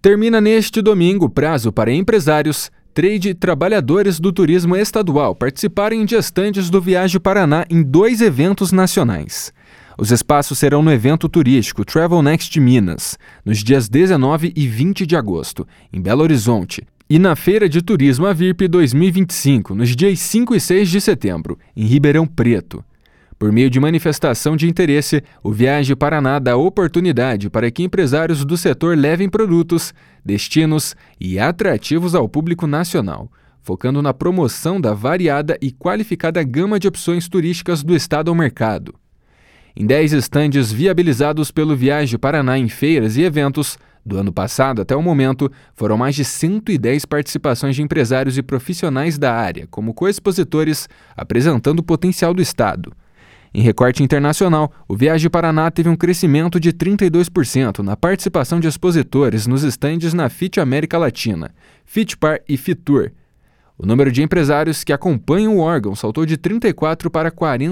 Termina neste domingo o prazo para empresários, trade e trabalhadores do turismo estadual participarem de estandes do Viaje Paraná em 2 eventos nacionais. Os espaços serão no evento turístico Travel Next Minas, nos dias 19 e 20 de agosto, em Belo Horizonte, e na Feira de Turismo Avirp 2025, nos dias 5 e 6 de setembro, em Ribeirão Preto. Por meio de manifestação de interesse, o Viaje Paraná dá oportunidade para que empresários do setor levem produtos, destinos e atrativos ao público nacional, focando na promoção da variada e qualificada gama de opções turísticas do estado ao mercado. Em 10 estandes viabilizados pelo Viaje Paraná em feiras e eventos, do ano passado até o momento, foram mais de 110 participações de empresários e profissionais da área, como coexpositores, apresentando o potencial do estado. Em recorte internacional, o Viaje Paraná teve um crescimento de 32% na participação de expositores nos estandes na FIT América Latina, FITPAR e FITUR. O número de empresários que acompanham o órgão saltou de 34 para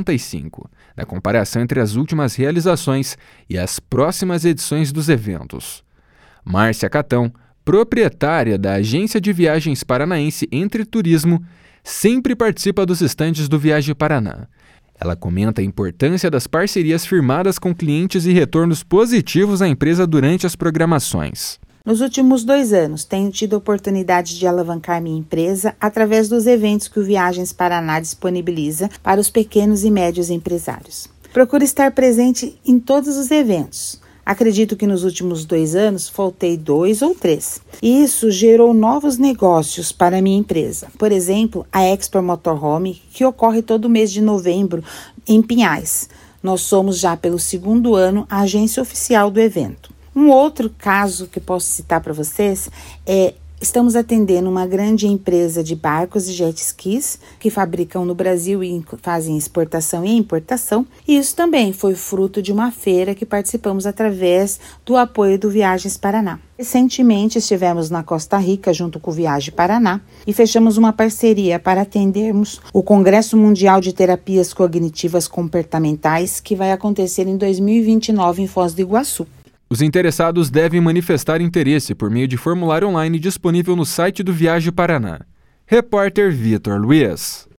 45, na comparação entre as últimas realizações e as próximas edições dos eventos. Márcia Catão, proprietária da agência de viagens paranaense Entre Turismo, sempre participa dos estandes do Viaje Paraná. Ela comenta a importância das parcerias firmadas com clientes e retornos positivos à empresa durante as programações. Nos últimos 2 anos, tenho tido a oportunidade de alavancar minha empresa através dos eventos que o Viagens Paraná disponibiliza para os pequenos e médios empresários. Procuro estar presente em todos os eventos. Acredito que nos últimos 2 anos faltei 2 ou 3. E isso gerou novos negócios para a minha empresa. Por exemplo, a Expo Motorhome, que ocorre todo mês de novembro em Pinhais. Nós somos já pelo 2º ano a agência oficial do evento. Um outro caso que posso citar para vocês é: estamos atendendo uma grande empresa de barcos e jet skis que fabricam no Brasil e fazem exportação e importação. E isso também foi fruto de uma feira que participamos através do apoio do Viagens Paraná. Recentemente estivemos na Costa Rica junto com o Viaje Paraná e fechamos uma parceria para atendermos o Congresso Mundial de Terapias Cognitivas Comportamentais, que vai acontecer em 2029 em Foz do Iguaçu. Os interessados devem manifestar interesse por meio de formulário online disponível no site do Viaje Paraná. Repórter Vitor Luiz.